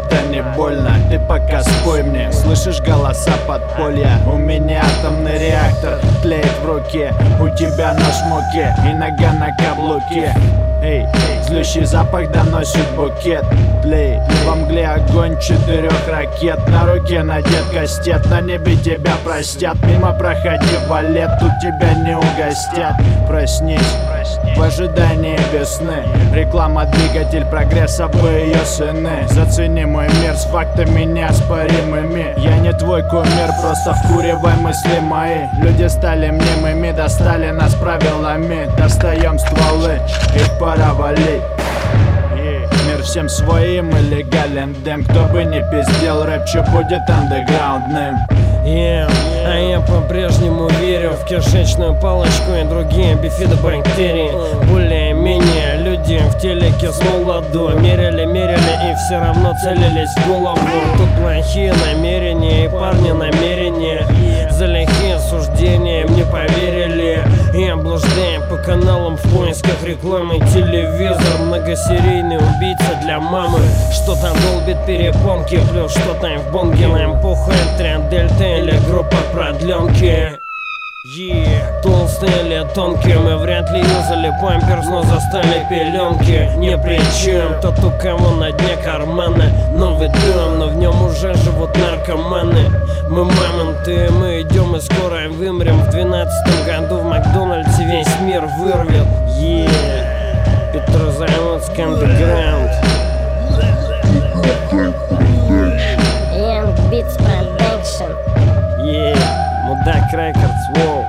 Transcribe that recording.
это не больно. Ты пока спой мне, слышишь голоса подполья? У меня атомный реактор тлеет в руке, у тебя нож в муке и нога на каблуке. Эй, злющий запах доносит букет. Тлей во мгле огонь 4 ракет. На руке надет кастет, на небе тебя простят. Мимо проходи, валет, тут тебя не угостят. Проснись в ожидании без сны. Реклама, двигатель прогресса, вы ее сыны. Зацени мой мир с фактами неоспоримыми. Я не твой кумир, просто вкуривай мысли мои. Люди стали мнимыми, достали нас правилами. Достаем стволы, их пора валить. Мир всем своим и легален дэм. Кто бы не пиздел, рэп чё будет андеграундным. А я по-прежнему верю в кишечную палочку и другие бифидобактерии. Более-менее люди в телеке с молоду мерили и все равно целились в голову. Тут плохие намерения и парни намерения, за лихие суждения мне поверили. И блуждаем по каналам в поисках рекламы. Телевизор, многосерийный убийца для мамы. Что-то долбит перепонки, плюс что-то в бонге. Нам похуй, тренд дельта или группа продленки. Толстые или тонкие, мы вряд ли юзали памперс, но застали пеленки. Не при чем, тот у кого на дне кармана новый дом, но в нем уже живут наркоманы. Мы мамонты, мы идем и скоро вымрем. В 12-м году в Макдональдсе весь мир вырвет. Петрозаводск андеграунд. Young Beats Production. Мудак Рекордс, воу.